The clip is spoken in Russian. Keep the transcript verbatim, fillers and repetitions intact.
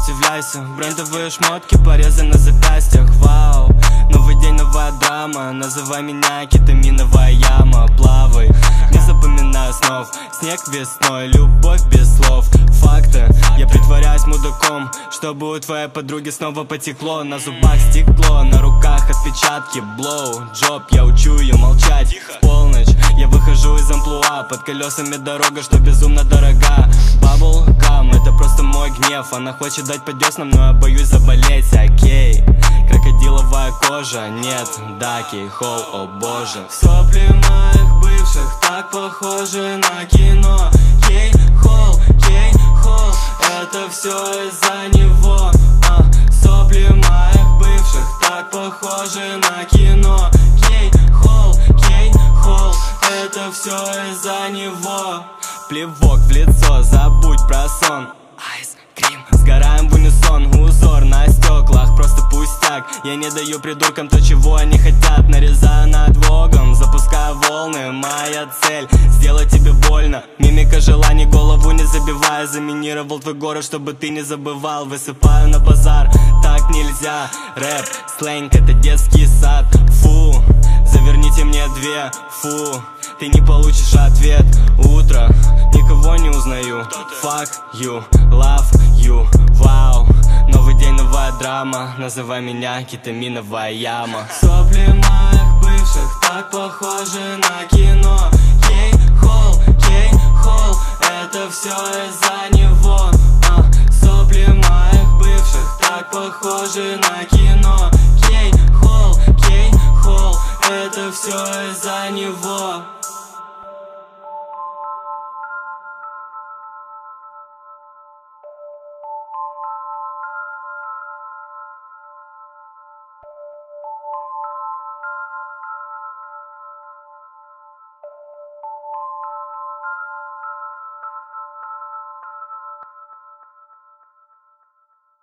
сопротивляйся. Брендовые шмотки, порезы на запястьях. Вау, новый день, новая драма. Называй меня кетаминовая яма. Плавай, не запоминай снов. Снег весной, любовь без слов. Факты, я притворяюсь мудаком, чтобы у твоей подруги снова потекло. На зубах стекло, на руках отпечатки. Блоу, джоб, я учу ее молчать. В полночь я выхожу из амплуа. Под колесами дорога, что безумно дорога. Бабл гам, это просто мой гнев. Она хочет дать по деснам, но я боюсь заболеть. Окей, крокодиловая кожа. Нет, да, кейхол, о боже. Сопли моих бывших так похожи на кино. Кейхол, кейхол, это все из-за него. а, Сопли моих бывших так похожи на кино. Кейхол, кейхол, это все из-за него. Плевок в лицо, забудь про сон. Айс, крим, сгораем в унисон. Узор на стеклах, просто пустяк. Я не даю придуркам то, чего они хотят. Нарезаю над вогом, запускаю волны. Моя цель — сделать тебе больно. Мимика желаний, голову не забивая. Заминировал твой город, чтобы ты не забывал. Высыпаю на базар, так нельзя. Рэп, сленг — это детский сад. Фу, заверните мне две, фу, ты не получишь ответ. Утро, никого не узнаю. Fuck you, love you, вау. Новый день, новая драма. Называй меня кетаминовая яма. Сопли моих бывших так похожи на кино. Кейхол, кейхол, это все из-за него. а, Сопли моих бывших так похожи на кино. Кейхол, кейхол, это все из-за него.